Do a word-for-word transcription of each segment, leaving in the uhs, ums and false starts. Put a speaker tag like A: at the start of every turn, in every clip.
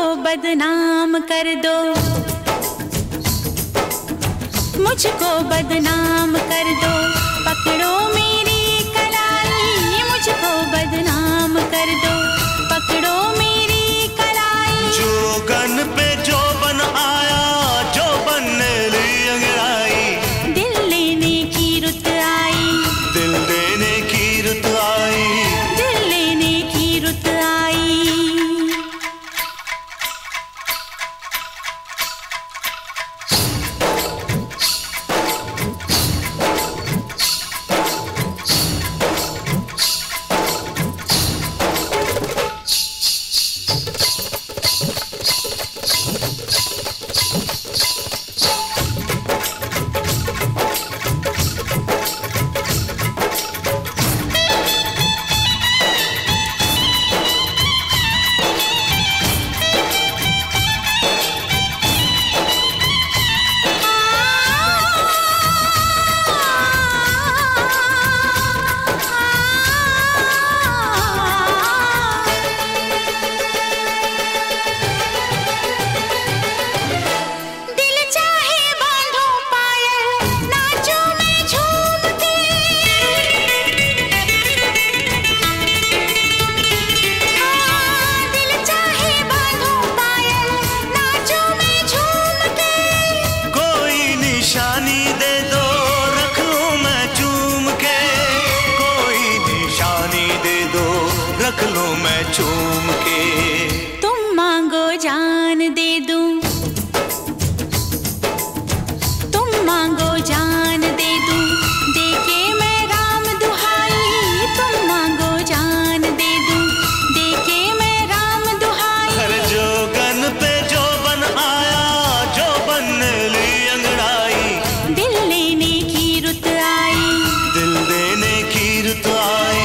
A: बदनाम कर दो, मुझको बदनाम कर दो, पकड़ो मेरी कलाई, मुझको बदनाम कर दो, पकड़ो मेरी कलाई।
B: जो गन पे जो बन आया, जो बनने ली अंगड़ाई,
A: दिल लेने की रुत आई,
B: दिल देने की रुत आई,
A: दिल लेने की रुत आई।
B: रख लो मैं चूम के।
A: तुम मांगो जान दे दूं, तुम मांगो जान दे दूं, देके मैं राम दुहाई। तुम मांगो जान दे दूं, देके मैं राम दुहाई।
B: हर जो गन पे जो बन आया, जो बनने ली अंगड़ाई,
A: दिल लेने की रुत आई,
B: दिल देने की रुत आई।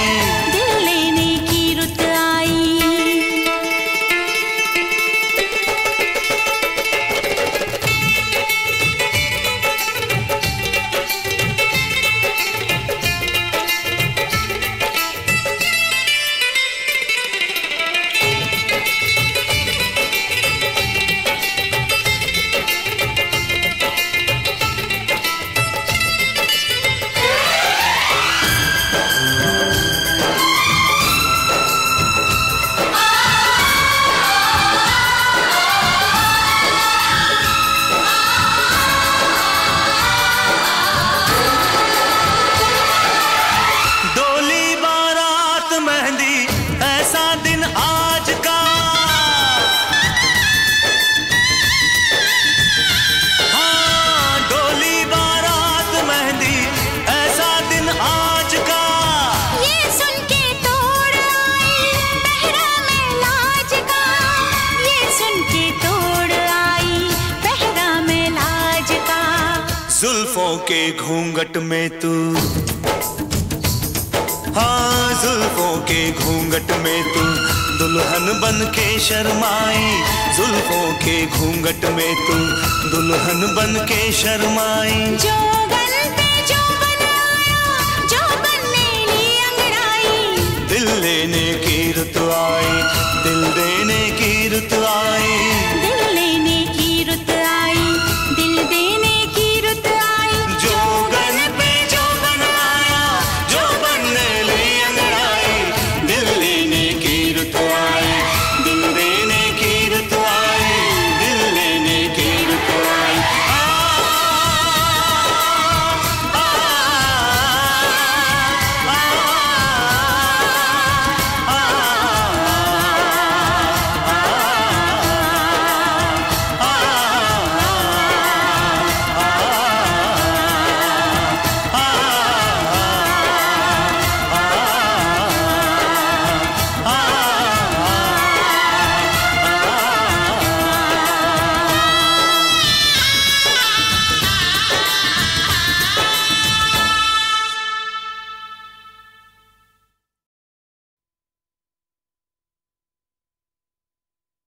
B: जुल्फों के घूंघट में तू, हाँ जुल्फों के घूंघट में तू दुल्हन बन के शर्माई। जुल्फों के घूंघट में तू दुल्हन बन के शर्माई।
A: जो गन पे जो बन आया, जो बनने ली अंगड़ाई,
B: दिल लेने की रुत आई, दिल देने की रुत आई।